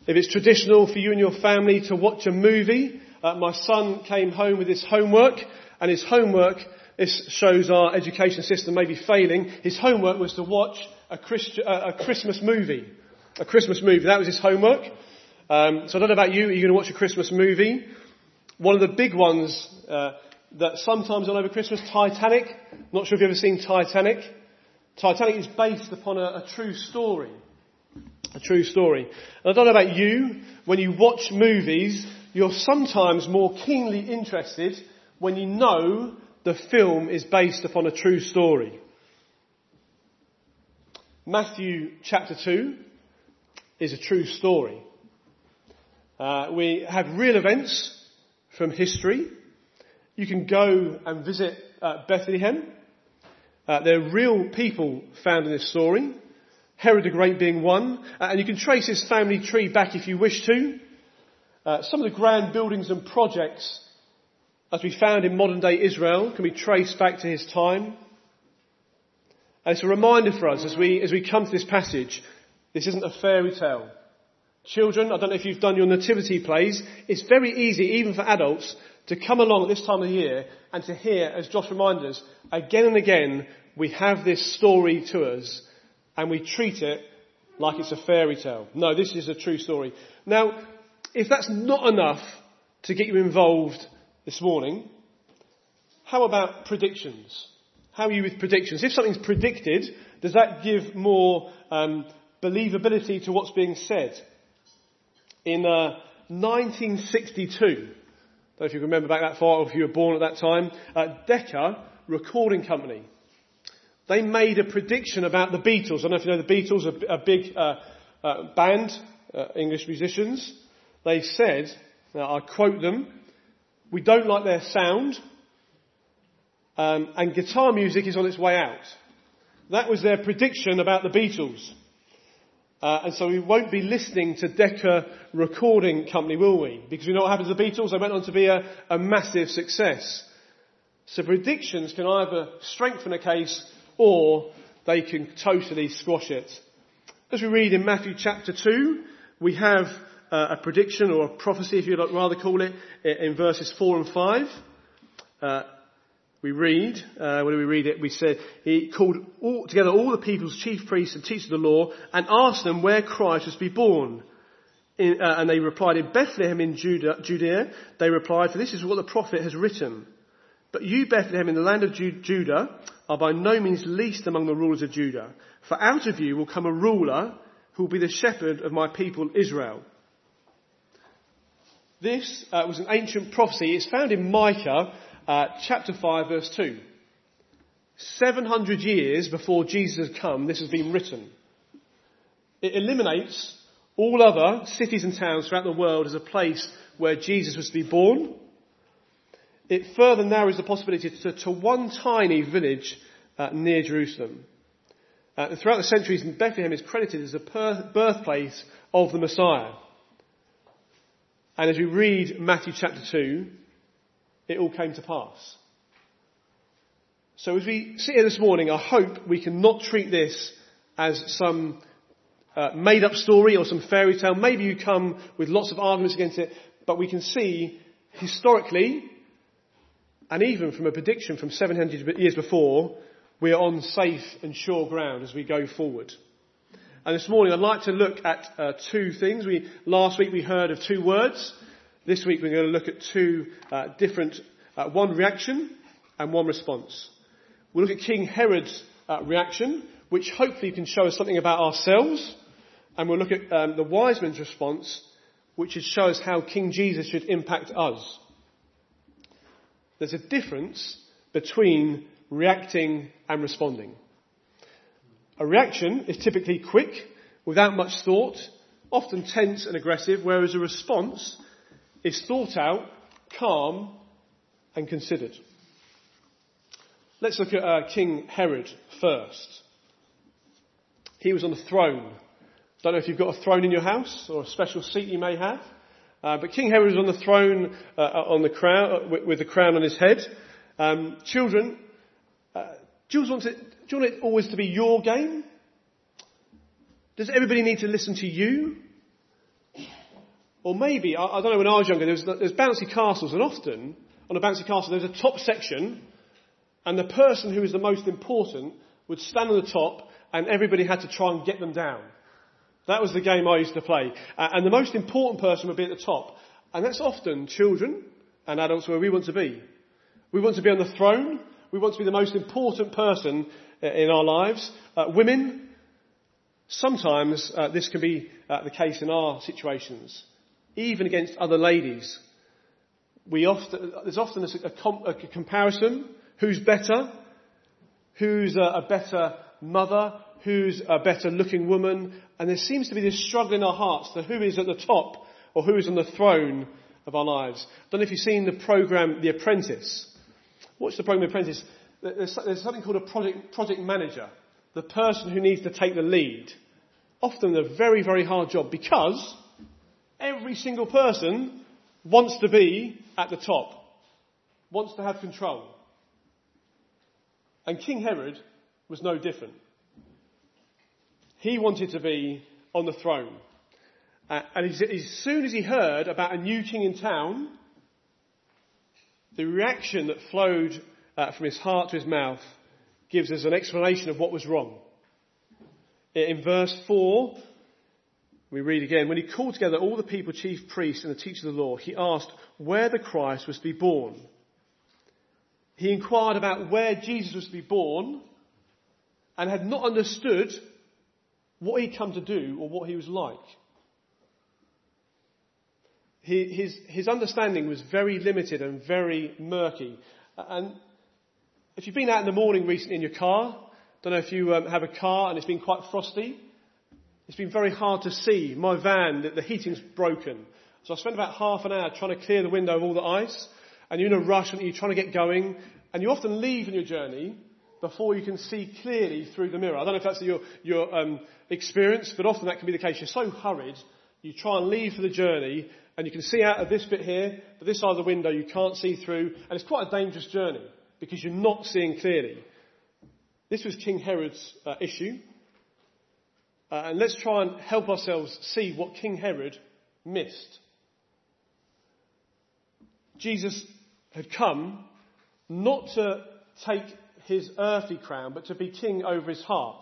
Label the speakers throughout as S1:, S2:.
S1: If it's traditional for you and your family to watch a movie, my son came home with his homework, and his homework, this shows our education system may be failing, his homework was to watch a Christmas movie. A Christmas movie, that was his homework. So I don't know about you, are you going to watch a Christmas movie? One of the big ones that sometimes on over Christmas, Titanic. Not sure if you've ever seen Titanic. Titanic is based upon a true story. A true story. And I don't know about you, when you watch movies, you're sometimes more keenly interested when you know the film is based upon a true story. Matthew chapter 2 is a true story. We have real events from history. You can go and visit Bethlehem. There are real people found in this story. Herod the Great being one. And you can trace his family tree back if you wish to. Some of the grand buildings and projects as we found in modern day Israel can be traced back to his time. And it's a reminder for us as we come to this passage, this isn't a fairy tale. Children, I don't know if you've done your nativity plays, it's very easy, even for adults, to come along at this time of the year and to hear, as Josh reminded us, again and again, we have this story to us and we treat it like it's a fairy tale. No, this is a true story. Now, if that's not enough to get you involved this morning, how about predictions? How are you with predictions? If something's predicted, does that give more believability to what's being said? In 1962, I don't know if you remember back that far or if you were born at that time, Decca Recording Company, they made a prediction about the Beatles. I don't know if you know the Beatles, a big band, English musicians. They said, now I quote them, "We don't like their sound, and guitar music is on its way out." That was their prediction about the Beatles. And so we won't be listening to Decca Recording Company, will we? Because we know what happened to the Beatles. They went on to be a massive success. So predictions can either strengthen a case or they can totally squash it. As we read in Matthew chapter 2, we have a prediction or a prophecy, if you'd rather call it, in verses 4 and 5. We read, when we read it, we said, he called together all the people's chief priests and teachers of the law and asked them where Christ was to be born. And they replied, in Bethlehem in Judea. They replied, for this is what the prophet has written. But you, Bethlehem, in the land of Judah, are by no means least among the rulers of Judah. For out of you will come a ruler who will be the shepherd of my people Israel. This was an ancient prophecy. It's found in Micah chapter 5 verse 2. 700 years before Jesus had come, this has been written. It eliminates all other cities and towns throughout the world as a place where Jesus was to be born. It further narrows the possibility to one tiny village near Jerusalem. Throughout the centuries, Bethlehem is credited as the birthplace of the Messiah. And as we read Matthew chapter 2, it all came to pass. So as we sit here this morning, I hope we can not treat this as some made-up story or some fairy tale. Maybe you come with lots of arguments against it, but we can see historically, and even from a prediction from 700 years before, we are on safe and sure ground as we go forward. And this morning I'd like to look at two things. Last week we heard of two words. This week we're going to look at two different, one reaction and one response. We'll look at King Herod's reaction, which hopefully can show us something about ourselves. And we'll look at the wise men's response, which should show us how King Jesus should impact us. There's a difference between reacting and responding. A reaction is typically quick, without much thought, often tense and aggressive, whereas a response is thought out, calm and considered. Let's look at King Herod first. He was on the throne. Don't know if you've got a throne in your house or a special seat you may have. But King Herod was on the throne on the crown, with the crown on his head. Children, do you want it always to be your game? Does everybody need to listen to you? Or maybe, I don't know, when I was younger, there's bouncy castles, and often on a bouncy castle there's a top section, and the person who was the most important would stand on the top, and everybody had to try and get them down. That was the game I used to play. And the most important person would be at the top. And that's often children and adults where we want to be. We want to be on the throne. We want to be the most important person in our lives. Women, sometimes this can be the case in our situations, even against other ladies. There's often a comparison. Who's better? Who's a better mother? Who's a better looking woman? And there seems to be this struggle in our hearts to who is at the top or who is on the throne of our lives. I don't know if you've seen the programme The Apprentice. Watch the programme The Apprentice. There's something called a project manager, the person who needs to take the lead. Often a very, very hard job because every single person wants to be at the top, wants to have control. And King Herod was no different. He wanted to be on the throne. And as soon as he heard about a new king in town, the reaction that flowed from his heart to his mouth gives us an explanation of what was wrong. In verse 4, we read again, when he called together all the people, chief priests and the teachers of the law, he asked where the Christ was to be born. He inquired about where Jesus was to be born and had not understood what he'd come to do or what he was like. His understanding was very limited and very murky. And if you've been out in the morning recently in your car, don't know if you have a car and it's been quite frosty, it's been very hard to see. My van, the heating's broken. So I spent about half an hour trying to clear the window of all the ice. And you're in a rush and you're trying to get going. And you often leave in your journey before you can see clearly through the mirror. I don't know if that's your experience, but often that can be the case. You're so hurried, you try and leave for the journey, and you can see out of this bit here, but this side of the window you can't see through, and it's quite a dangerous journey because you're not seeing clearly. This was King Herod's issue, and let's try and help ourselves see what King Herod missed. Jesus had come not to take his earthly crown, but to be king over his heart.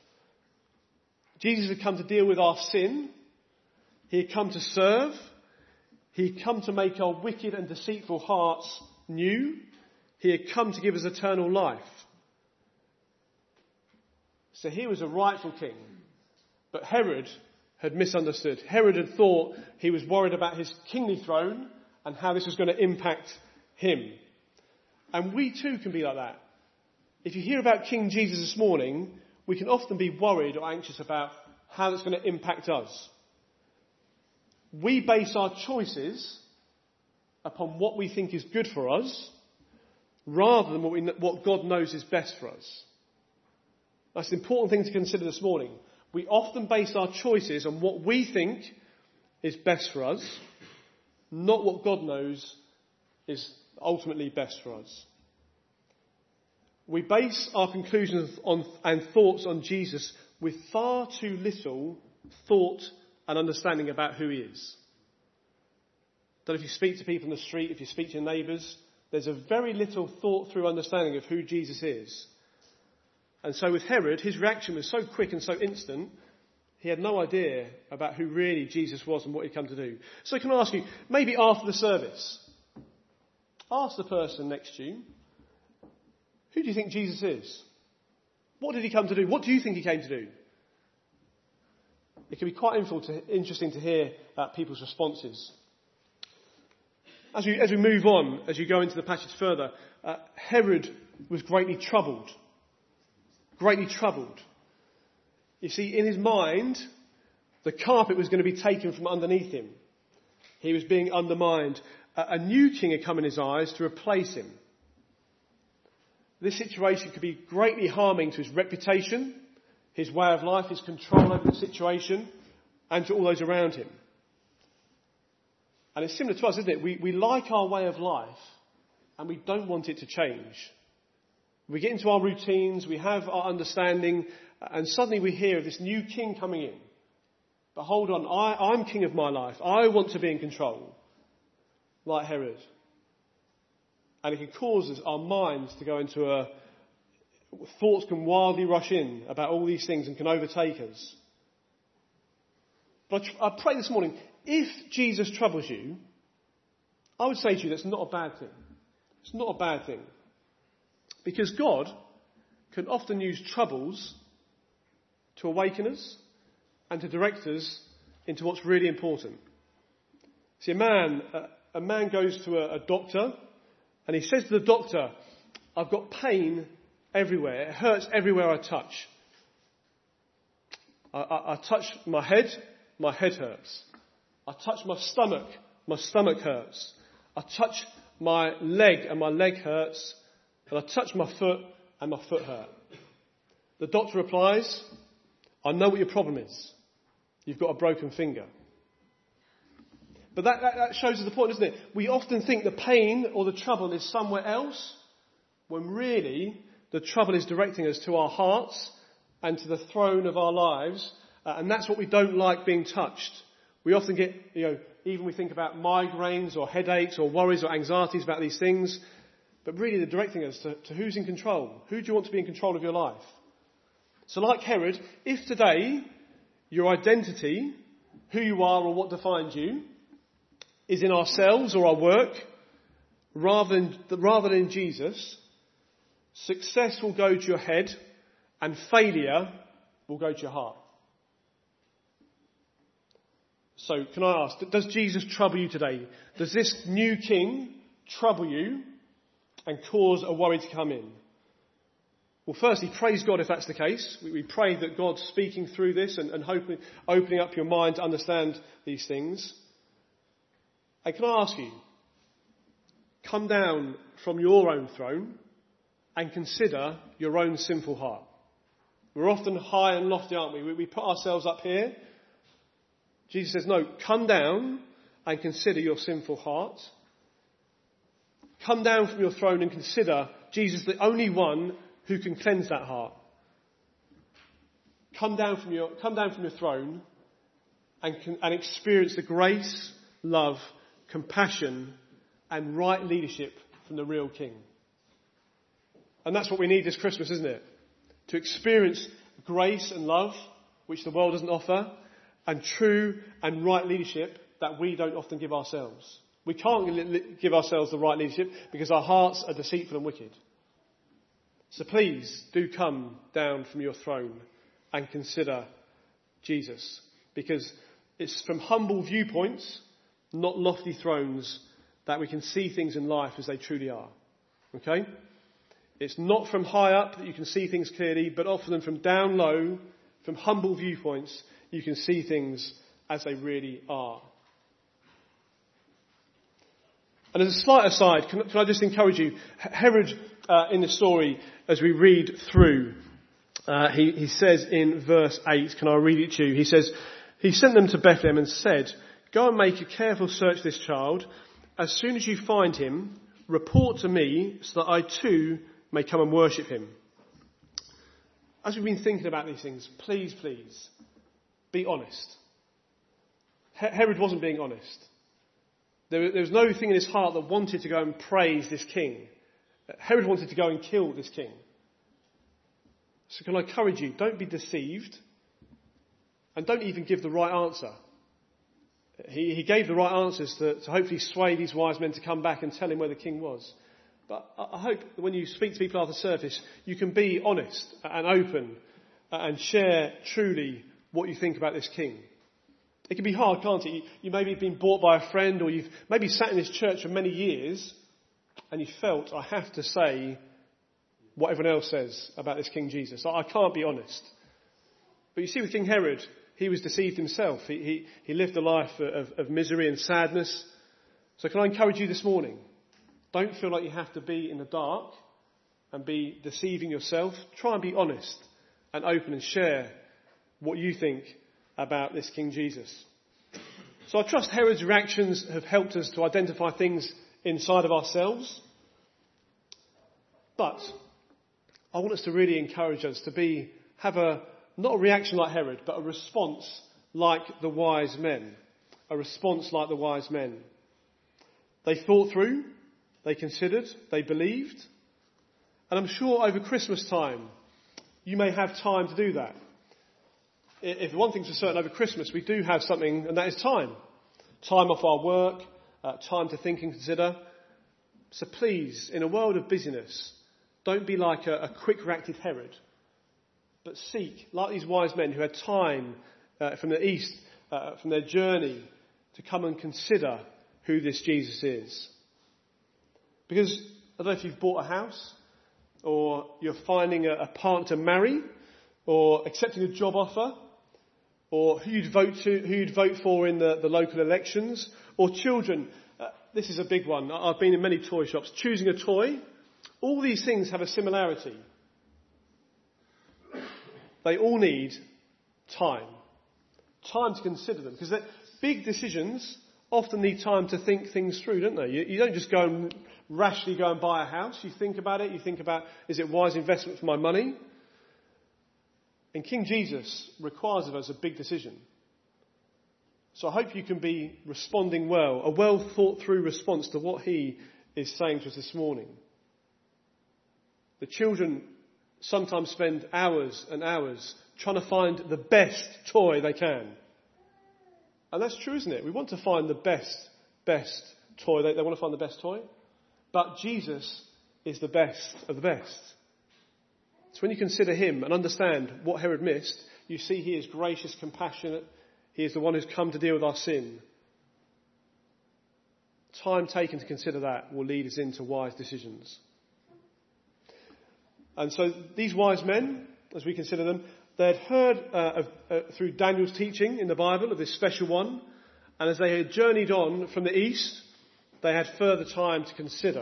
S1: Jesus had come to deal with our sin. He had come to serve. He had come to make our wicked and deceitful hearts new. He had come to give us eternal life. So he was a rightful king. But Herod had misunderstood. Herod had thought he was worried about his kingly throne and how this was going to impact him. And we too can be like that. If you hear about King Jesus this morning, we can often be worried or anxious about how it's going to impact us. We base our choices upon what we think is good for us, rather than what God knows is best for us. That's an important thing to consider this morning. We often base our choices on what we think is best for us, not what God knows is ultimately best for us. We base our conclusions and thoughts on Jesus with far too little thought and understanding about who he is. That if you speak to people in the street, if you speak to your neighbours, there's a very little thought through understanding of who Jesus is. And so with Herod, his reaction was so quick and so instant, he had no idea about who really Jesus was and what he'd come to do. So can I ask you, maybe after the service, ask the person next to you, who do you think Jesus is? What did he come to do? What do you think he came to do? It can be quite interesting to hear people's responses. As we move on, as you go into the passage further, Herod was greatly troubled. Greatly troubled. You see, in his mind, the carpet was going to be taken from underneath him. He was being undermined. A new king had come in his eyes to replace him. This situation could be greatly harming to his reputation, his way of life, his control over the situation, and to all those around him. And it's similar to us, isn't it? We like our way of life, and we don't want it to change. We get into our routines, we have our understanding, and suddenly we hear of this new king coming in. But hold on, I'm king of my life. I want to be in control, like Herod. And it can cause our minds to go into thoughts can wildly rush in about all these things and can overtake us. But I pray this morning, if Jesus troubles you, I would say to you that's not a bad thing. It's not a bad thing. Because God can often use troubles to awaken us and to direct us into what's really important. See, a man goes to a doctor and he says to the doctor, I've got pain everywhere. It hurts everywhere I touch. I touch my head hurts. I touch my stomach hurts. I touch my leg and my leg hurts. And I touch my foot and my foot hurts. The doctor replies, I know what your problem is. You've got a broken finger. But that shows us the point, doesn't it? We often think the pain or the trouble is somewhere else, when really the trouble is directing us to our hearts and to the throne of our lives. And that's what we don't like being touched. We often get, even we think about migraines or headaches or worries or anxieties about these things. But really they're directing us to who's in control. Who do you want to be in control of your life? So like Herod, if today your identity, who you are or what defines you, is in ourselves or our work, rather than in Jesus, success will go to your head and failure will go to your heart. So can I ask, does Jesus trouble you today? Does this new king trouble you and cause a worry to come in? Well, firstly, praise God if that's the case. We pray that God's speaking through this and hopefully opening up your mind to understand these things. And can I ask you, come down from your own throne and consider your own sinful heart. We're often high and lofty, aren't we? We put ourselves up here. Jesus says, no, come down and consider your sinful heart. Come down from your throne and consider Jesus, the only one who can cleanse that heart. Come down from your throne and experience the grace, love, compassion, and right leadership from the real King. And that's what we need this Christmas, isn't it? To experience grace and love, which the world doesn't offer, and true and right leadership that we don't often give ourselves. We can't give ourselves the right leadership because our hearts are deceitful and wicked. So please do come down from your throne and consider Jesus, because it's from humble viewpoints, not lofty thrones, that we can see things in life as they truly are. Okay? It's not from high up that you can see things clearly, but often from down low, from humble viewpoints, you can see things as they really are. And as a slight aside, can I just encourage you, Herod in the story, as we read through, he says in verse 8, can I read it to you? He says, he sent them to Bethlehem and said, go and make a careful search of this child. As soon as you find him, report to me so that I too may come and worship him. As we've been thinking about these things, please, be honest. Herod wasn't being honest. There was no thing in his heart that wanted to go and praise this king. Herod wanted to go and kill this king. So can I encourage you, don't be deceived and don't even give the right answer. He gave the right answers to hopefully sway these wise men to come back and tell him where the king was. But I hope that when you speak to people after the service, you can be honest and open and share truly what you think about this king. It can be hard, can't it? You maybe have been bought by a friend, or you've maybe sat in this church for many years and you felt, I have to say what everyone else says about this King Jesus. I can't be honest. But you see with King Herod, he was deceived himself. He lived a life of misery and sadness. So can I encourage you this morning? Don't feel like you have to be in the dark and be deceiving yourself. Try and be honest and open and share what you think about this King Jesus. So I trust Herod's reactions have helped us to identify things inside of ourselves. But I want us to really encourage us to have not a reaction like Herod, but a response like the wise men. A response like the wise men. They thought through, they considered, they believed. And I'm sure over Christmas time, you may have time to do that. If one thing's for certain, over Christmas we do have something, and that is time. Time off our work, time to think and consider. So please, in a world of busyness, don't be like a quick-reacted Herod, but seek, like these wise men who had time from the east, from their journey, to come and consider who this Jesus is. Because, I don't know if you've bought a house, or you're finding a partner to marry, or accepting a job offer, or who you'd vote for in the local elections, or children. This is a big one. I've been in many toy shops. Choosing a toy. All these things have a similarity. They all need time. Time to consider them. Because big decisions often need time to think things through, don't they? You don't just go and rashly go and buy a house. You think about it. You think about, is it wise investment for my money? And King Jesus requires of us a big decision. So I hope you can be responding well, a well thought through response to what he is saying to us this morning. The children sometimes spend hours and hours trying to find the best toy they can. And that's true, isn't it? We want to find the best toy. They want to find the best toy. But Jesus is the best of the best. So when you consider him and understand what Herod missed, you see he is gracious, compassionate. He is the one who's come to deal with our sin. Time taken to consider that will lead us into wise decisions. And so these wise men, as we consider them, they had heard through Daniel's teaching in the Bible of this special one. And as they had journeyed on from the east, they had further time to consider.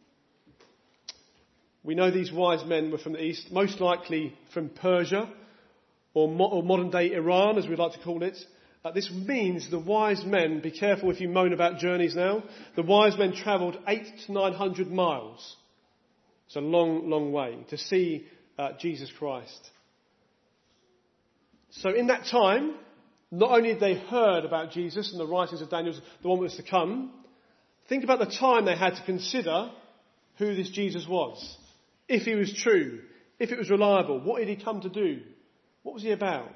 S1: We know these wise men were from the east, most likely from Persia or modern day Iran, as we'd like to call it. This means the wise men, be careful if you moan about journeys now, the wise men travelled 800 to 900 miles. It's a long, long way to see Jesus Christ. So in that time, not only had they heard about Jesus and the writings of Daniel, the one that was to come, think about the time they had to consider who this Jesus was. If he was true, if it was reliable, what did he come to do? What was he about?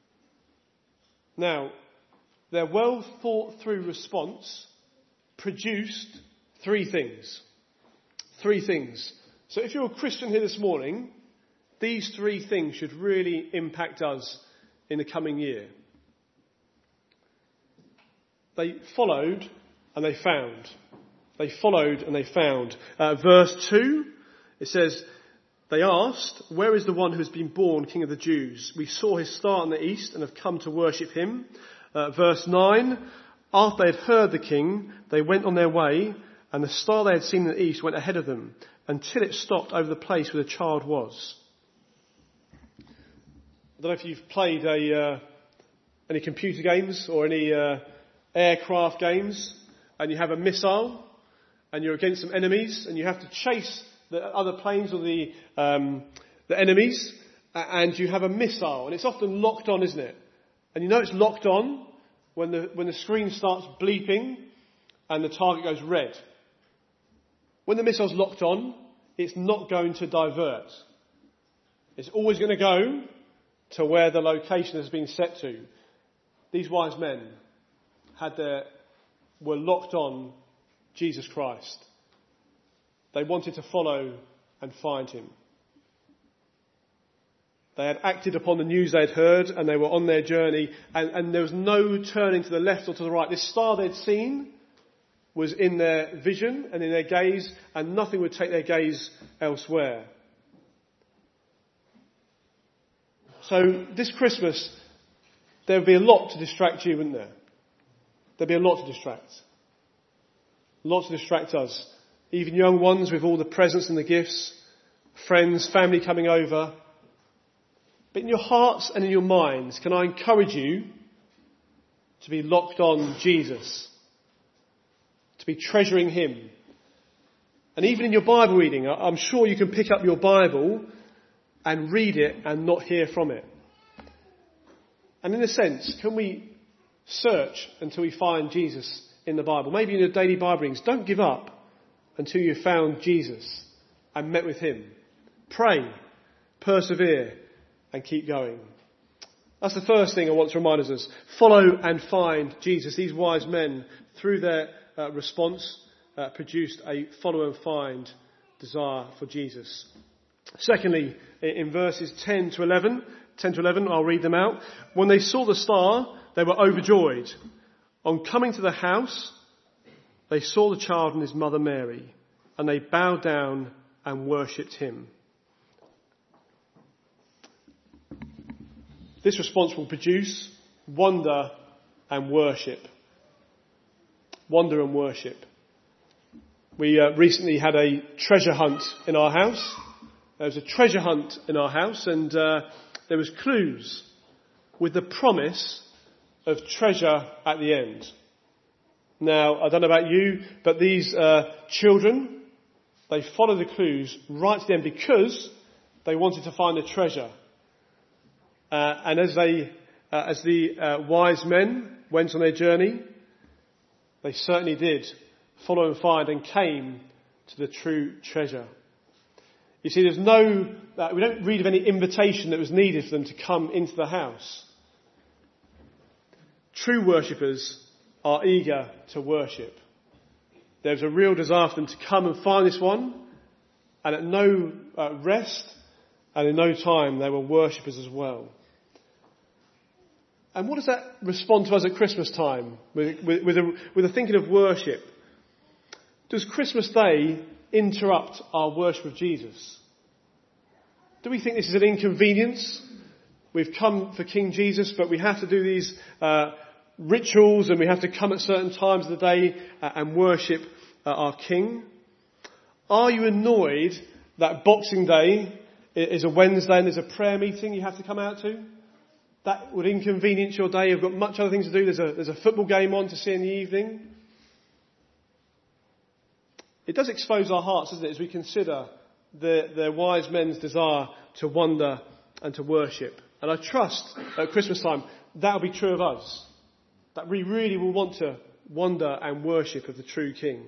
S1: Now, their well thought through response produced three things. Three things. So if you're a Christian here this morning, these three things should really impact us in the coming year. They followed and they found. They followed and they found. Verse 2, it says, they asked, where is the one who has been born King of the Jews? We saw his star in the east and have come to worship him. Verse 9, after they had heard the king, they went on their way, and the star they had seen in the east went ahead of them until it stopped over the place where the child was. I don't know if you've played any computer games or any aircraft games, and you have a missile, and you're against some enemies, and you have to chase the other planes or the enemies, and you have a missile, and it's often locked on, isn't it? And you know it's locked on when the screen starts bleeping and the target goes red. When the missile's locked on, it's not going to divert. It's always going to go to where the location has been set to. These wise men were locked on Jesus Christ. They wanted to follow and find him. They had acted upon the news they had heard, and they were on their journey, and there was no turning to the left or to the right. This star they'd seen was in their vision and in their gaze, and nothing would take their gaze elsewhere. So this Christmas, there would be a lot to distract you, wouldn't there? There'd be a lot to distract. A lot to distract us. Even young ones with all the presents and the gifts, friends, family coming over. But in your hearts and in your minds, can I encourage you to be locked on Jesus? To be treasuring him. And even in your Bible reading, I'm sure you can pick up your Bible and read it and not hear from it. And in a sense, can we search until we find Jesus in the Bible? Maybe in your daily Bible readings, don't give up until you've found Jesus and met with him. Pray, persevere, and keep going. That's the first thing I want to remind us. Follow and find Jesus. These wise men, through their response, produced a follow and find desire for Jesus. Secondly, in verses 10 to 11, I'll read them out. When they saw the star, they were overjoyed. On coming to the house, they saw the child and his mother Mary, and they bowed down and worshipped him. This response will produce wonder and worship. Wonder and worship. We recently had a treasure hunt in our house. There was a treasure hunt in our house, and there was clues with the promise of treasure at the end. Now, I don't know about you, but these children, they followed the clues right to the end because they wanted to find the treasure. And as the wise men went on their journey, they certainly did follow and find and came to the true treasure. You see, we don't read of any invitation that was needed for them to come into the house. True worshippers are eager to worship. There's a real desire for them to come and find this one, and at no rest and in no time they were worshippers as well. And what does that respond to us at Christmas time with the thinking of worship? Does Christmas Day interrupt our worship of Jesus? Do we think this is an inconvenience? We've come for King Jesus, but we have to do these rituals and we have to come at certain times of the day and worship our King. Are you annoyed that Boxing Day is a Wednesday and there's a prayer meeting you have to come out to? That would inconvenience your day. You've got much other things to do. There's a football game on to see in the evening. It does expose our hearts, doesn't it, as we consider the wise men's desire to wonder and to worship. And I trust at Christmas time that will be true of us. That we really will want to wonder and worship of the true King.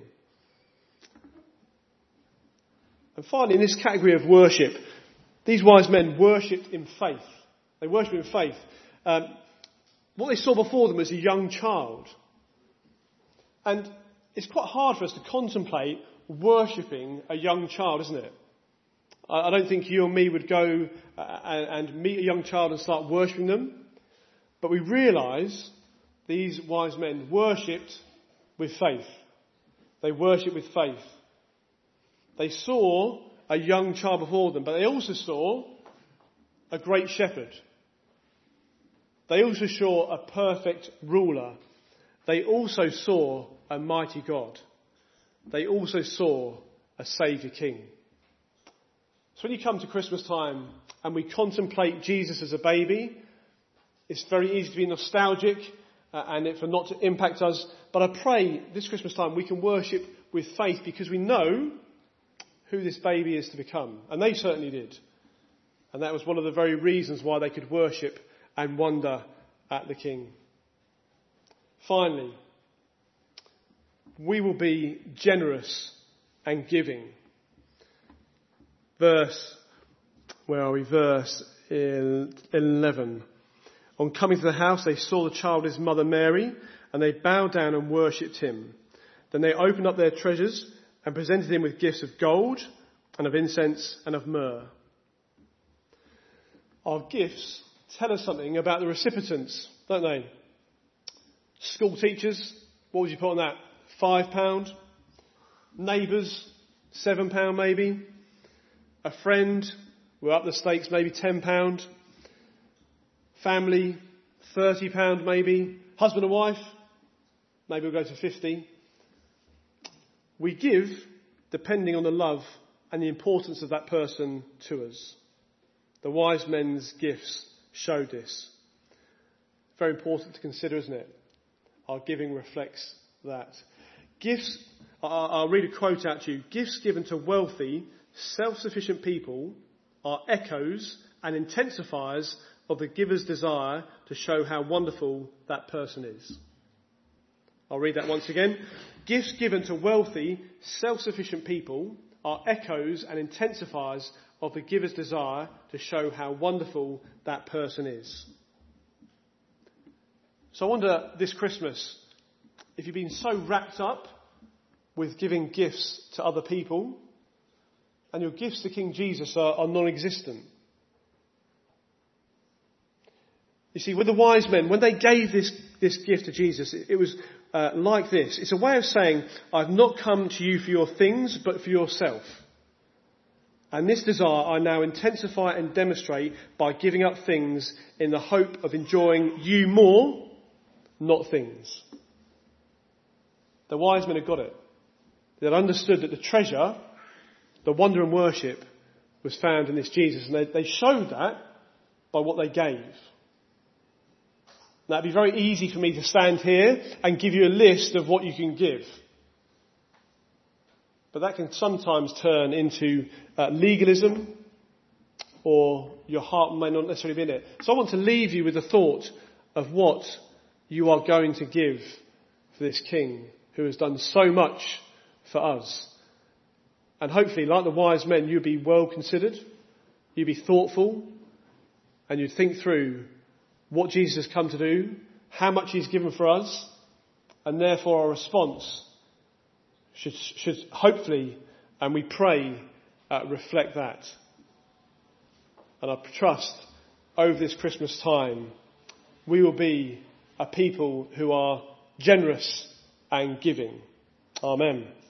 S1: And finally, in this category of worship, these wise men worshipped in faith. They worshipped in faith. What they saw before them was a young child. And it's quite hard for us to contemplate worshipping a young child, isn't it? I don't think you or me would go and meet a young child and start worshipping them. But we realise these wise men worshipped with faith. They worshipped with faith. They saw a young child before them, but they also saw a great shepherd. They also saw a perfect ruler. They also saw a mighty God. They also saw a Saviour King. So when you come to Christmas time and we contemplate Jesus as a baby, it's very easy to be nostalgic and for not to impact us. But I pray this Christmas time we can worship with faith because we know who this baby is to become. And they certainly did. And that was one of the very reasons why they could worship and wonder at the King. Finally, we will be generous and giving. Verse 11. On coming to the house, they saw the child, his mother Mary, and they bowed down and worshipped him. Then they opened up their treasures and presented him with gifts of gold and of incense and of myrrh. Our gifts tell us something about the recipients, don't they? School teachers, what would you put on that? £5? Neighbours, £7 maybe. A friend, we're up the stakes, maybe £10. Family, £30 maybe. Husband and wife, maybe we'll go to 50. We give depending on the love and the importance of that person to us. The wise men's gifts showed this. Very important to consider, isn't it? Our giving reflects that. Gifts, I'll read a quote out to you. Gifts given to wealthy, self-sufficient people are echoes and intensifiers of the giver's desire to show how wonderful that person is. I'll read that once again. Gifts given to wealthy, self-sufficient people are echoes and intensifiers of the giver's desire to show how wonderful that person is. So I wonder this Christmas, if you've been so wrapped up with giving gifts to other people, and your gifts to King Jesus are non-existent. You see, with the wise men, when they gave this gift to Jesus, it was like this. It's a way of saying, I've not come to you for your things, but for yourself. And this desire I now intensify and demonstrate by giving up things in the hope of enjoying you more, not things. The wise men had got it. They had understood that the treasure, the wonder and worship, was found in this Jesus. And they showed that by what they gave. Now, it'd be very easy for me to stand here and give you a list of what you can give. But that can sometimes turn into legalism, or your heart may not necessarily be in it. So I want to leave you with the thought of what you are going to give for this King who has done so much for us. And hopefully, like the wise men, you'd be well considered, you'd be thoughtful, and you'd think through what Jesus has come to do, how much he's given for us, and therefore our response should hopefully, and we pray, reflect that. And I trust over this Christmas time, we will be a people who are generous and giving. Amen.